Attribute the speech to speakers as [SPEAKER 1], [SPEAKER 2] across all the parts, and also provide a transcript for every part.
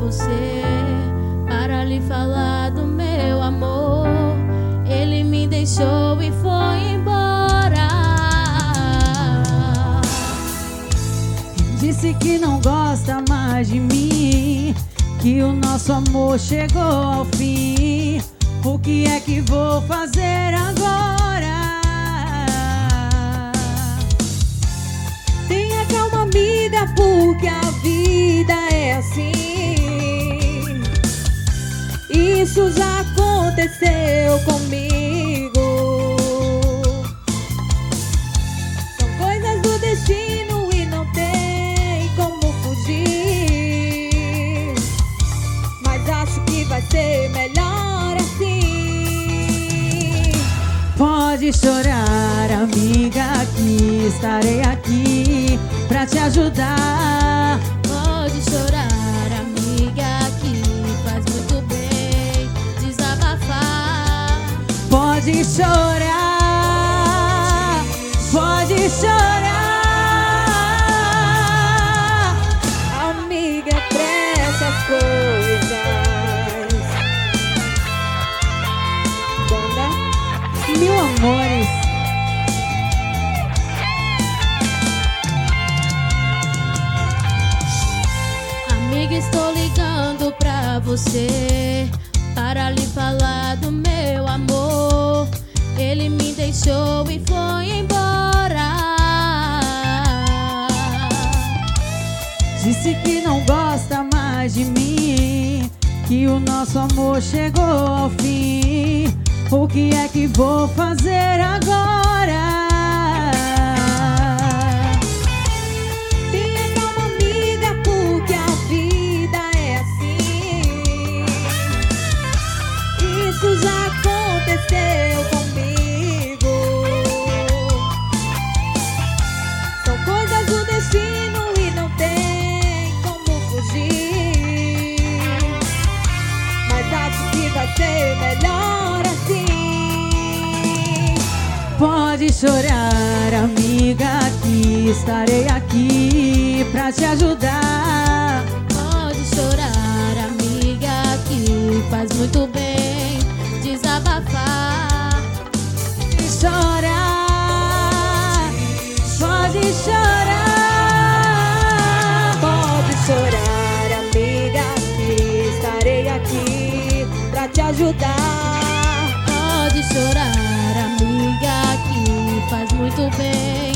[SPEAKER 1] você, para lhe falar do meu amor. Ele me deixou e foi embora.
[SPEAKER 2] Disse que não gosta mais de mim, que o nosso amor chegou ao fim. O que é que vou fazer agora? Tenha calma, amiga, porque a vida é assim. Isso já aconteceu comigo. São coisas do destino e não tem como fugir. Mas acho que vai ser melhor assim. Pode chorar, amiga, que estarei aqui pra te ajudar.
[SPEAKER 1] Pode chorar, amiga, que faz muito bem desabafar.
[SPEAKER 2] Pode chorar, pode chorar, amiga, pra essas coisas. Banda Mil Amores.
[SPEAKER 1] Amiga, estou ligando pra você, para lhe falar do meu amor. Ele me deixou e foi embora.
[SPEAKER 2] Disse que não gosta mais de mim, que o nosso amor chegou ao fim. O que é que vou fazer agora? Tenha calma, amiga, porque a vida é assim. Isso já aconteceu comigo. São coisas do destino e não tem como fugir. Mas acho que vai ser melhor assim. Pode chorar, amiga, que estarei aqui pra te ajudar.
[SPEAKER 1] Pode chorar, amiga, que faz muito bem desabafar.
[SPEAKER 2] Pode chorar, pode chorar. Pode chorar, amiga, que estarei aqui pra te ajudar.
[SPEAKER 1] Pode chorar, amiga, que faz muito bem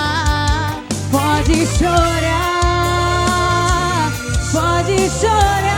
[SPEAKER 1] desabafar.
[SPEAKER 2] Pode chorar, pode chorar.